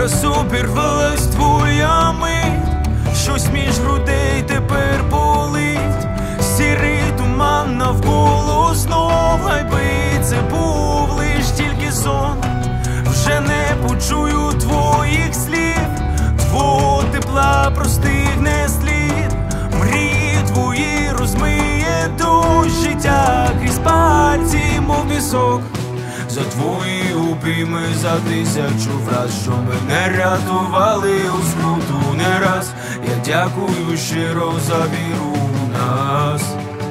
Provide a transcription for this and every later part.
Зараз обірвалась твоя мить, щось між грудей тепер болить. Сірий туман навколо знов, хай би це був лиш тільки сон. Вже не почую твоїх слів, твого тепла простигне слід. Мрії твої розмиє дощ життя крізь пальці, мов пісок. За твої обійми, за тисячу фраз, що мене рятували у скруту не раз. Я дякую щиро за віру в нас.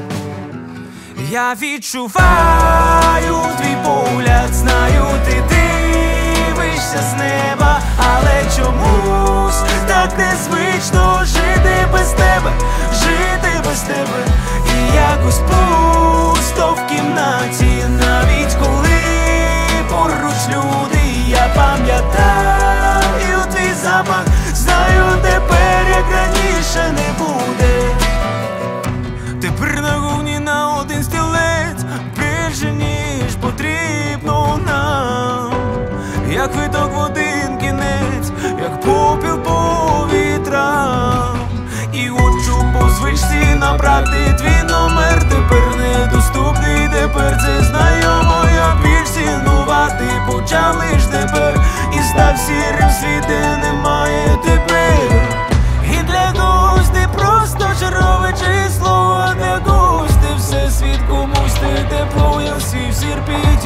Я відчуваю твій погляд, знаю, ти дивишся з неба, але чомусь так незвично жити без тебе, жити без тебе. І якось пусто в кімнаті, навіть коли поруч люди. Я пам'ятаю твій запах, знаю, тепер як раніше не буде. Тепер на говні на один стілець, більше ніж потрібно нам. Як виток в один кінець, як попіл по вітрам. І от чув по звичці набрати твій номер, тепер недоступний, тепер це знайомо. Я більш цінувати почав лиш тепер, і став сірим світ, де немає тепер. І для когось ти просто чергове число, а для когось ти всесвіт, комусь ти тепло, я всі в сірпі.